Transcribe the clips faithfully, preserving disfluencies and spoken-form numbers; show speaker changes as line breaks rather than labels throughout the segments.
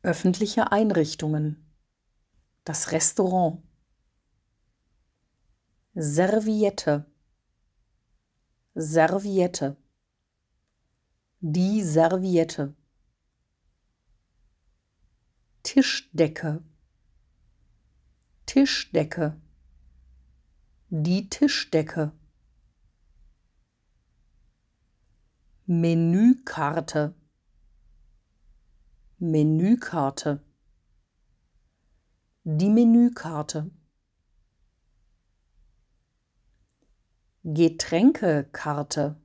öffentliche Einrichtungen, das Restaurant, Serviette, Serviette, die Serviette, Tischdecke, Tischdecke, die Tischdecke, Menükarte, Menükarte, die Menükarte, Getränkekarte,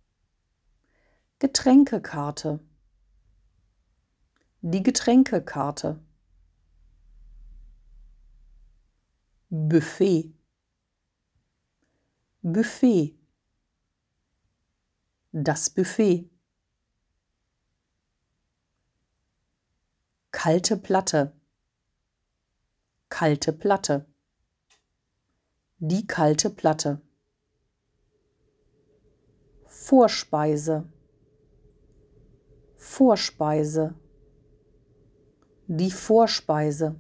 Getränkekarte, die Getränkekarte, Buffet, Buffet, das Buffet, kalte Platte, kalte Platte, die kalte Platte, Vorspeise, Vorspeise, die Vorspeise,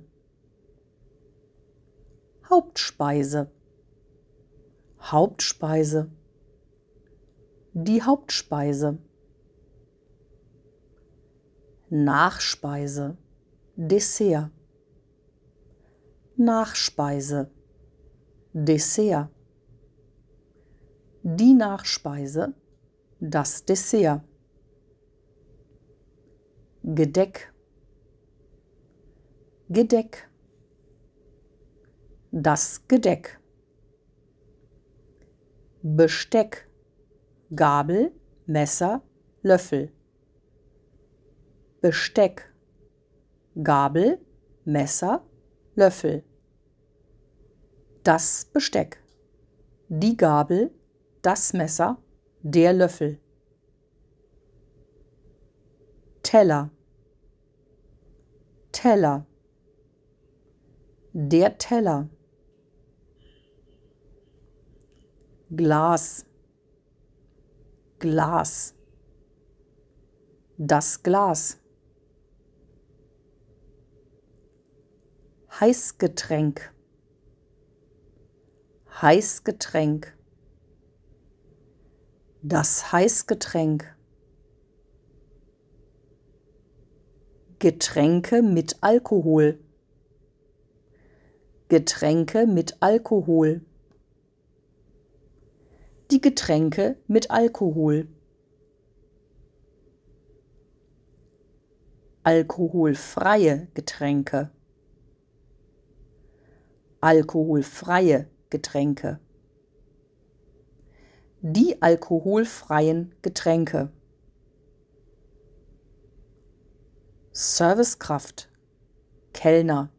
Hauptspeise, Hauptspeise, die Hauptspeise, Nachspeise, Dessert, Nachspeise, Dessert, die Nachspeise, das Dessert, Gedeck, Gedeck, das Gedeck, Besteck, Gabel, Messer, Löffel, Besteck, Gabel, Messer, Löffel, das Besteck, die Gabel, das Messer, der Löffel, Teller, Teller, der Teller, Glas, Glas, das Glas, Heißgetränk, Heißgetränk, das Heißgetränk, Getränke mit Alkohol, Getränke mit Alkohol, die Getränke mit Alkohol, alkoholfreie Getränke, alkoholfreie Getränke, die alkoholfreien Getränke, Servicekraft, Kellner,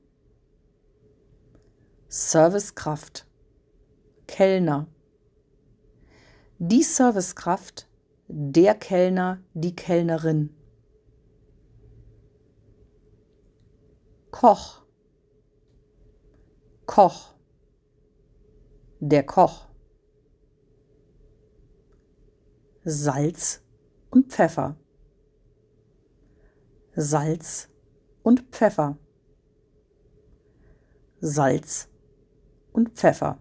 Servicekraft, Kellner, die Servicekraft, der Kellner, die Kellnerin, Koch, Koch, der Koch, Salz und Pfeffer, Salz und Pfeffer, Salz und Pfeffer,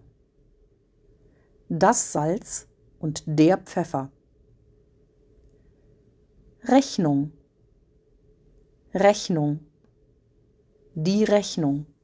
das Salz und der Pfeffer, Rechnung, Rechnung, die Rechnung,